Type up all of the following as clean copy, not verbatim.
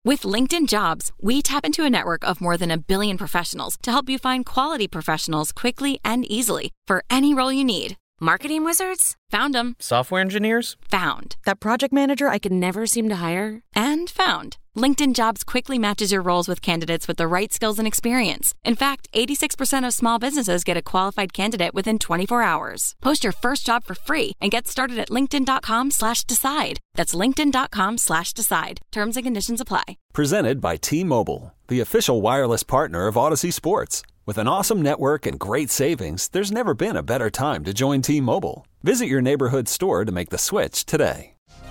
With LinkedIn Jobs, we tap into a network of more than 1 billion professionals to help you find quality professionals quickly and easily for any role you need. Marketing wizards? Found them. Software engineers? Found. That project manager I could never seem to hire? And found. LinkedIn Jobs quickly matches your roles with candidates with the right skills and experience. In fact, 86% of small businesses get a qualified candidate within 24 hours. Post your first job for free and get started at linkedin.com/decide. That's linkedin.com/decide. Terms and conditions apply. Presented by T-Mobile, the official wireless partner of Odyssey Sports. With an awesome network and great savings, there's never been a better time to join T-Mobile. Visit your neighborhood store to make the switch today.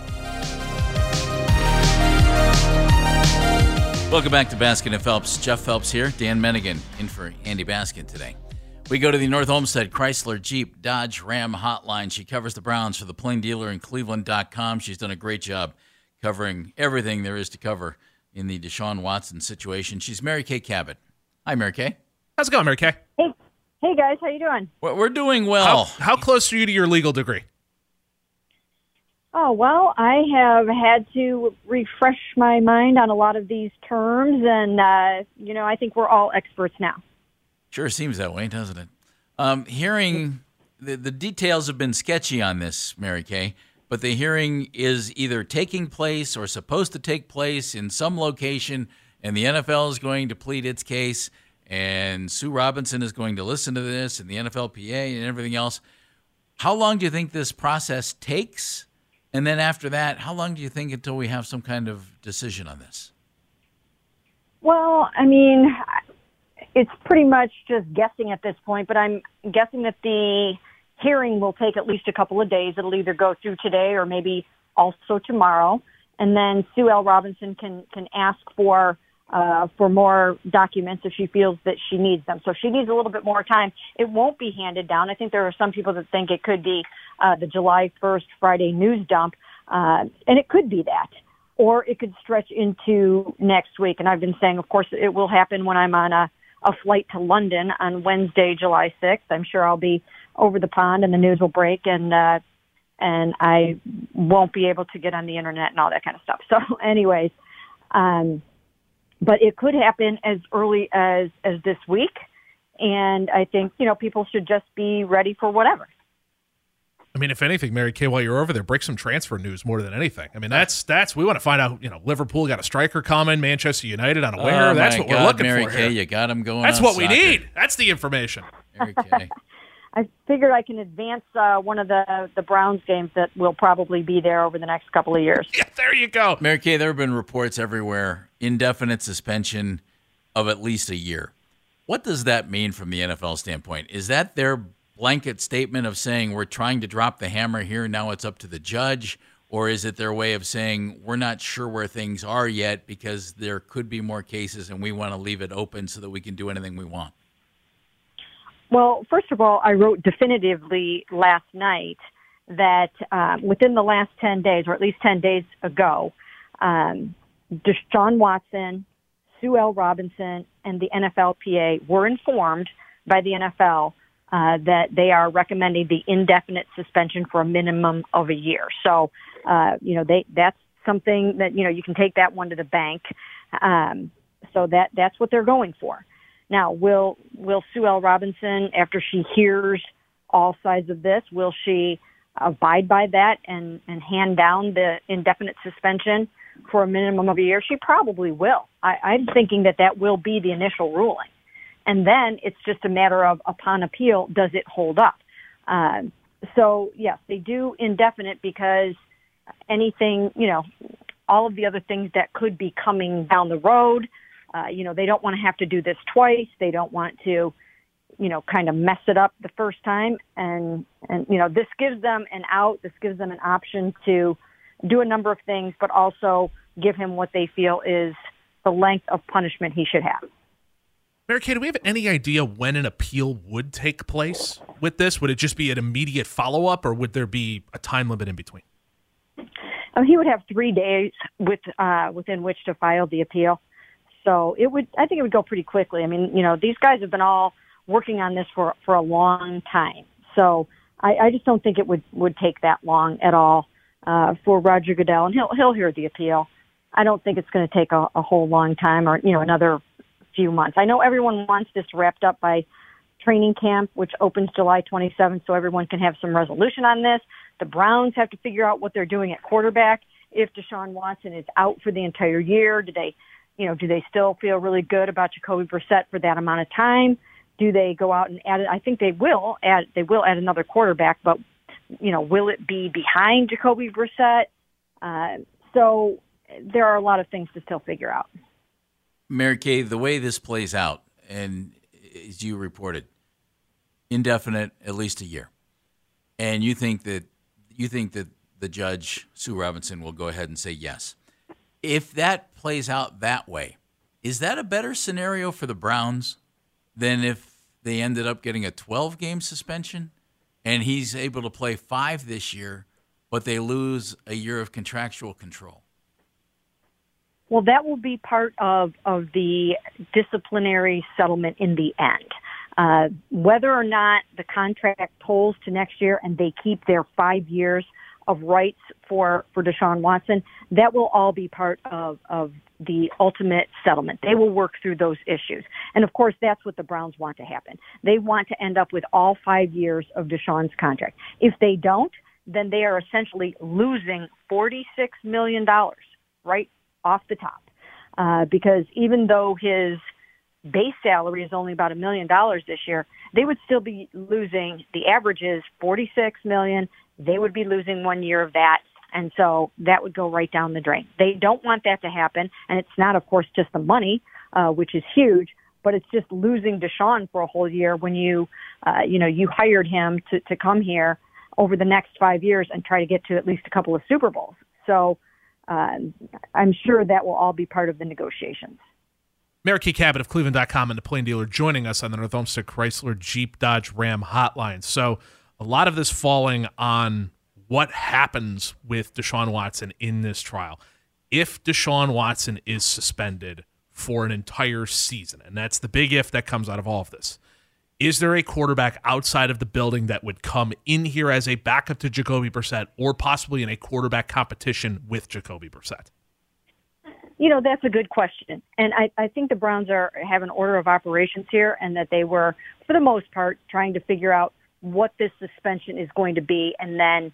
Welcome back to Baskin and Phelps. Jeff Phelps here, Dan Mennigan in for Andy Baskin today. We go to the North Olmsted Chrysler Jeep Dodge Ram hotline. She covers the Browns for the Plain Dealer in Cleveland.com. She's done a great job covering everything there is to cover in the Deshaun Watson situation. She's Mary Kay Cabot. Hi, Mary Kay. How's it going, Mary Kay? Hey guys, how you doing? We're doing well. How close are you to your legal degree? Oh, well, I have had to refresh my mind on a lot of these terms, and, I think we're all experts now. Sure seems that way, doesn't it? Hearing the details have been sketchy on this, Mary Kay, but the hearing is either taking place or supposed to take place in some location, and the NFL is going to plead its case, and Sue Robinson is going to listen to this, and the NFLPA and everything else. How long do you think this process takes? And then after that, how long do you think until we have some kind of decision on this? Well, I mean, it's pretty much just guessing at this point, but I'm guessing that the hearing will take at least a couple of days. It'll either go through today or maybe also tomorrow. And then Sue L. Robinson can ask for more documents if she feels that she needs them. So if she needs a little bit more time, it won't be handed down. I think there are some people that think it could be the July 1st Friday news dump, and it could be that. Or it could stretch into next week. And I've been saying, of course, it will happen when I'm on a flight to London on Wednesday, July 6th. I'm sure I'll be over the pond and the news will break, and I won't be able to get on the internet and all that kind of stuff. So anyways, but it could happen as early as this week. And I think, people should just be ready for whatever. I mean, if anything, Mary Kay, while you're over there, break some transfer news more than anything. I mean, that's we want to find out, Liverpool got a striker coming, Manchester United on a winger. That's what we're looking Mary for Kay, here. you got them going. That's on what soccer. we need. That's the information. Mary Kay. I figured I can advance one of the Browns games that will probably be there over the next couple of years. Yeah, there you go. Mary Kay, there have been reports everywhere, indefinite suspension of at least a year. What does that mean from the NFL standpoint? Is that their blanket statement of saying we're trying to drop the hammer here, now it's up to the judge? Or is it their way of saying we're not sure where things are yet because there could be more cases and we want to leave it open so that we can do anything we want? Well, first of all, I wrote definitively last night that within the last 10 days, or at least 10 days ago, Deshaun Watson, Sue L. Robinson, and the NFLPA were informed by the NFL that they are recommending the indefinite suspension for a minimum of a year. So, that's something that, you can take that one to the bank. So that's what they're going for. Now, will Sue L. Robinson, after she hears all sides of this, will she abide by that and hand down the indefinite suspension for a minimum of a year? She probably will. I'm thinking that will be the initial ruling. And then it's just a matter of, upon appeal, does it hold up? So, yes, they do indefinite because anything, all of the other things that could be coming down the road, they don't want to have to do this twice. They don't want to, kind of mess it up the first time. And this gives them an out. This gives them an option to do a number of things, but also give him what they feel is the length of punishment he should have. Mary Kay, do we have any idea when an appeal would take place with this? Would it just be an immediate follow-up, or would there be a time limit in between? He would have 3 days within which to file the appeal. So I think it would go pretty quickly. I mean, these guys have been all working on this for a long time. So I just don't think it would take that long at all for Roger Goodell, and he'll hear the appeal. I don't think it's going to take a whole long time or, another few months. I know everyone wants this wrapped up by training camp, which opens July 27th, so everyone can have some resolution on this. The Browns have to figure out what they're doing at quarterback. If Deshaun Watson is out for the entire year, do they still feel really good about Jacoby Brissett for that amount of time? Do they go out and add it? I think they will add another quarterback, but, will it be behind Jacoby Brissett? So there are a lot of things to still figure out. Mary Kay, the way this plays out, and as you reported, indefinite, at least a year, and you think that the judge, Sue Robinson, will go ahead and say yes. If that plays out that way, is that a better scenario for the Browns than if they ended up getting a 12-game suspension and he's able to play 5 this year, but they lose a year of contractual control? Well, that will be part of the disciplinary settlement in the end. Whether or not the contract tolls to next year and they keep their 5 years of rights for Deshaun Watson, that will all be part of the ultimate settlement. They will work through those issues. And, of course, that's what the Browns want to happen. They want to end up with all 5 years of Deshaun's contract. If they don't, then they are essentially losing $46 million right off the top. Because even though his base salary is only about $1 million this year, they would still be losing, the average is $46 million. They would be losing 1 year of that. And so that would go right down the drain. They don't want that to happen. And it's not, of course, just the money, which is huge, but it's just losing Deshaun for a whole year when you hired him to come here over the next 5 years and try to get to at least a couple of Super Bowls. So I'm sure that will all be part of the negotiations. Mary Kay Cabot of Cleveland.com and the Plain Dealer joining us on the North Olmsted Chrysler Jeep Dodge Ram hotline. So a lot of this falling on what happens with Deshaun Watson in this trial. If Deshaun Watson is suspended for an entire season, and that's the big if that comes out of all of this, is there a quarterback outside of the building that would come in here as a backup to Jacoby Brissett or possibly in a quarterback competition with Jacoby Brissett? That's a good question. And I think the Browns have an order of operations here, and that they were, for the most part, trying to figure out what this suspension is going to be, and then,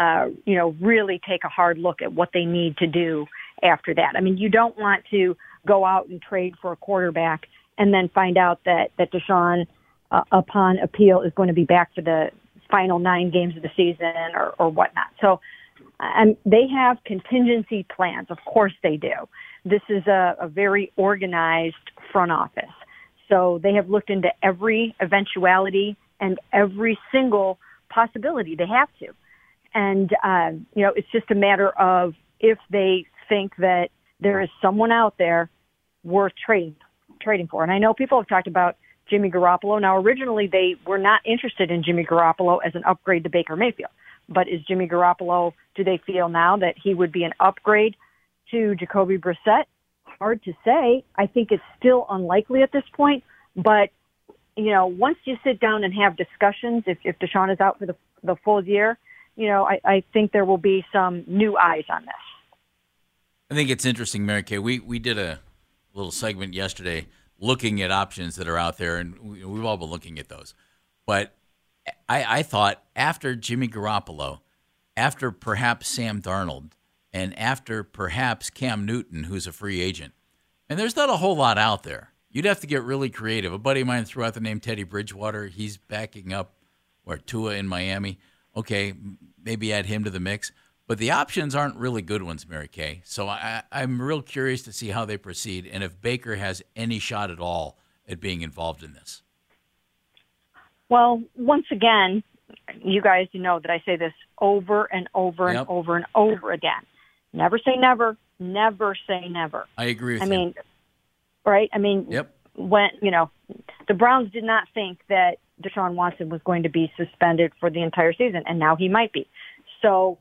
really take a hard look at what they need to do after that. I mean, you don't want to go out and trade for a quarterback and then find out that Deshaun, upon appeal, is going to be back for the final 9 games of the season or whatnot. So they have contingency plans. Of course they do. This is a very organized front office. So they have looked into every eventuality and every single possibility. They have to. And, it's just a matter of if they think that there is someone out there worth trading for. And I know people have talked about Jimmy Garoppolo. Now, originally they were not interested in Jimmy Garoppolo as an upgrade to Baker Mayfield. But is Jimmy Garoppolo, do they feel now that he would be an upgrade to Jacoby Brissett? Hard to say. I think it's still unlikely at this point. But, once you sit down and have discussions, if Deshaun is out for the full year, I think there will be some new eyes on this. I think it's interesting, Mary Kay. We did a little segment yesterday looking at options that are out there, and we've all been looking at those. But I thought after Jimmy Garoppolo, after perhaps Sam Darnold, and after perhaps Cam Newton, who's a free agent, and there's not a whole lot out there. You'd have to get really creative. A buddy of mine threw out the name Teddy Bridgewater. He's backing up Tua in Miami. Okay, maybe add him to the mix. But the options aren't really good ones, Mary Kay. So I'm real curious to see how they proceed and if Baker has any shot at all at being involved in this. Well, once again, you guys know that I say this over and over and over and over again. Never say never. Never say never. I agree with you. Right? Yep. When, the Browns did not think that Deshaun Watson was going to be suspended for the entire season, and now he might be. So,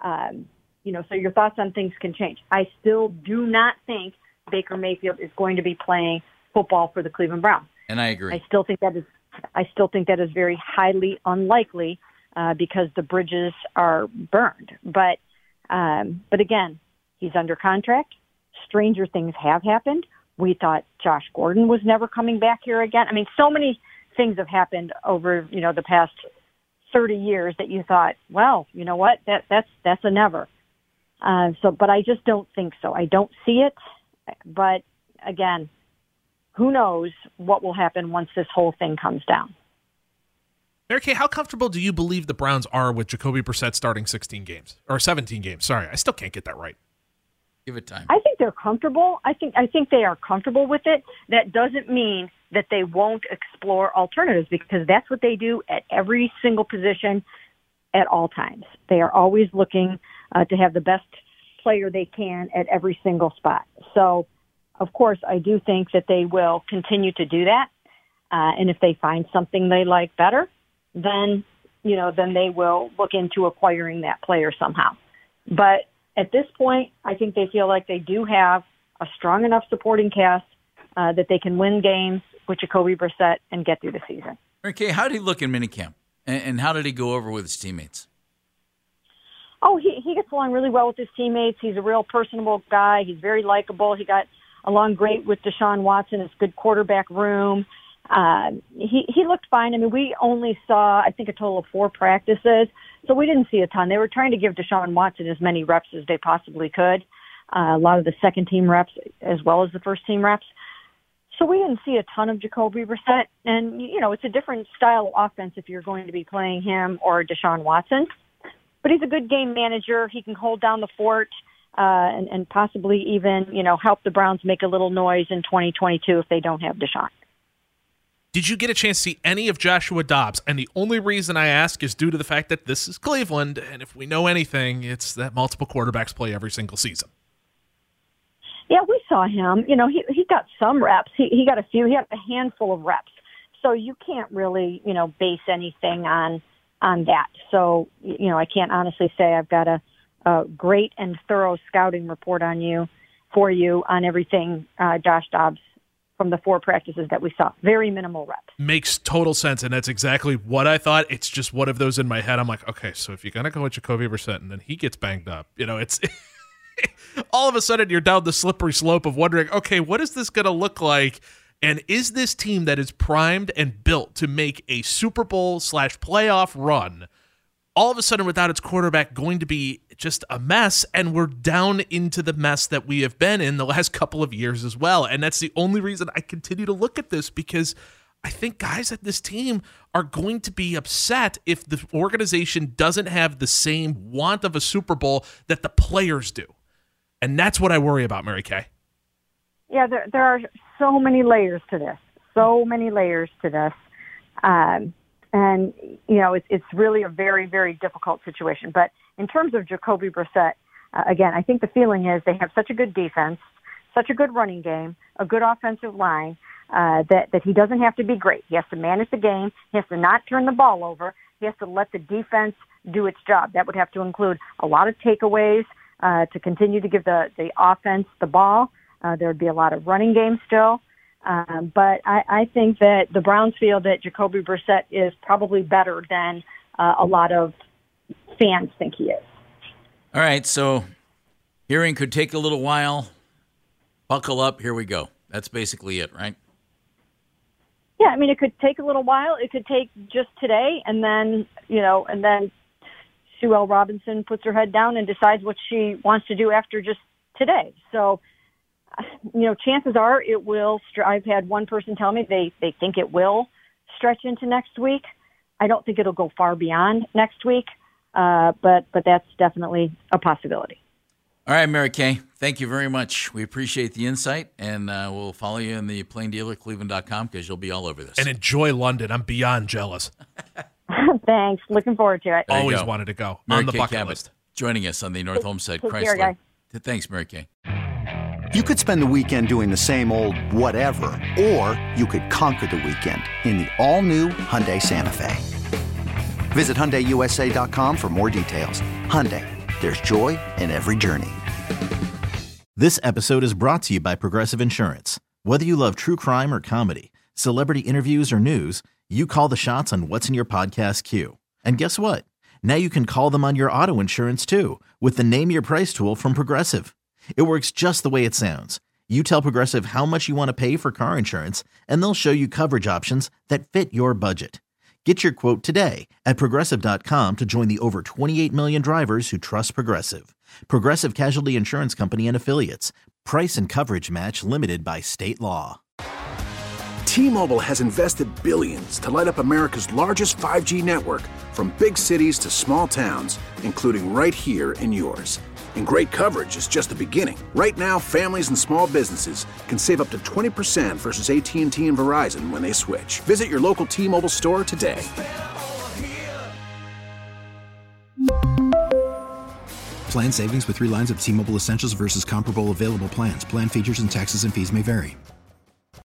so your thoughts on things can change. I still do not think Baker Mayfield is going to be playing football for the Cleveland Browns. And I agree. I still think that is very highly unlikely because the bridges are burned. But again, he's under contract. stranger things have happened. We thought Josh Gordon was never coming back here again. I mean, so many things have happened over, the past 30 years that you thought, well, you know what, that's a never. But I just don't think so. I don't see it. But again, who knows what will happen once this whole thing comes down. Mary Kay, how comfortable do you believe the Browns are with Jacoby Brissett starting 17 games? Sorry, I still can't get that right. Give it time. I think they're comfortable. I think they are comfortable with it. That doesn't mean that they won't explore alternatives, because that's what they do at every single position at all times. They are always looking to have the best player they can at every single spot. So, of course, I do think that they will continue to do that. And if they find something they like better, then they will look into acquiring that player somehow. But at this point, I think they feel like they do have a strong enough supporting cast that they can win games with Jacoby Brissett and get through the season. Okay, how did he look in minicamp? And how did he go over with his teammates? Oh, he gets along really well with his teammates. He's a real personable guy. He's very likable. He got along great with Deshaun Watson. It's good quarterback room. He looked fine. I mean, we only saw, I think, a total of 4 practices, so we didn't see a ton. They were trying to give Deshaun Watson as many reps as they possibly could, a lot of the second-team reps as well as the first-team reps. So we didn't see a ton of Jacoby Brissett. And, it's a different style of offense if you're going to be playing him or Deshaun Watson. But he's a good game manager. He can hold down the fort and possibly even, help the Browns make a little noise in 2022 if they don't have Deshaun. Did you get a chance to see any of Joshua Dobbs? And the only reason I ask is due to the fact that this is Cleveland, and if we know anything, it's that multiple quarterbacks play every single season. Yeah, we saw him. He got some reps. He got a few. He had a handful of reps. So you can't really, base anything on that. So, I can't honestly say I've got a great and thorough scouting report for you on everything Josh Dobbs from the 4 practices that we saw. Very minimal reps. Makes total sense, and that's exactly what I thought. It's just one of those in my head. I'm like, okay, so if you're going to go with Jacoby Brissett and then he gets banged up, it's all of a sudden you're down the slippery slope of wondering, okay, what is this going to look like? And is this team that is primed and built to make a Super Bowl / playoff run all of a sudden without its quarterback going to be just a mess? And we're down into the mess that we have been in the last couple of years as well. And that's the only reason I continue to look at this, because I think guys at this team are going to be upset if the organization doesn't have the same want of a Super Bowl that the players do. And that's what I worry about, Mary Kay. Yeah, there are so many layers to this. And, it's really a very, very difficult situation. But in terms of Jacoby Brissett, again, I think the feeling is they have such a good defense, such a good running game, a good offensive line, that he doesn't have to be great. He has to manage the game. He has to not turn the ball over. He has to let the defense do its job. That would have to include a lot of takeaways to continue to give the offense the ball. There would be a lot of running game still. But I think that the Browns feel that Jacoby Brissett is probably better than a lot of fans think he is. All right, so hearing could take a little while. Buckle up. Here we go. That's basically it, right? Yeah, I mean, it could take a little while. It could take just today, and then Sue L. Robinson puts her head down and decides what she wants to do after just today. So, chances are it will. I've had one person tell me they think it will stretch into next week. I don't think it'll go far beyond next week, but that's definitely a possibility. All right, Mary Kay, thank you very much. We appreciate the insight, and we'll follow you in the Plain Dealer, Cleveland.com, because you'll be all over this. And enjoy London. I'm beyond jealous. Thanks. Looking forward to it. Always wanted to go. Mary on the Kay bucket Cabot, list. joining us on the North Homestead Take Chrysler. care, guys. Thanks, Mary Kay. You could spend the weekend doing the same old whatever, or you could conquer the weekend in the all-new Hyundai Santa Fe. Visit HyundaiUSA.com for more details. Hyundai, there's joy in every journey. This episode is brought to you by Progressive Insurance. Whether you love true crime or comedy, celebrity interviews or news, you call the shots on what's in your podcast queue. And guess what? Now you can call them on your auto insurance too with the Name Your Price tool from Progressive. It works just the way it sounds. You tell Progressive how much you want to pay for car insurance, and they'll show you coverage options that fit your budget. Get your quote today at Progressive.com to join the over 28 million drivers who trust Progressive. Progressive Casualty Insurance Company and Affiliates. Price and coverage match limited by state law. T-Mobile has invested billions to light up America's largest 5G network, from big cities to small towns, including right here in yours. And great coverage is just the beginning. Right now, families and small businesses can save up to 20% versus AT&T and Verizon when they switch. Visit your local T-Mobile store today. Plan savings with 3 lines of T-Mobile Essentials versus comparable available plans. Plan features and taxes and fees may vary.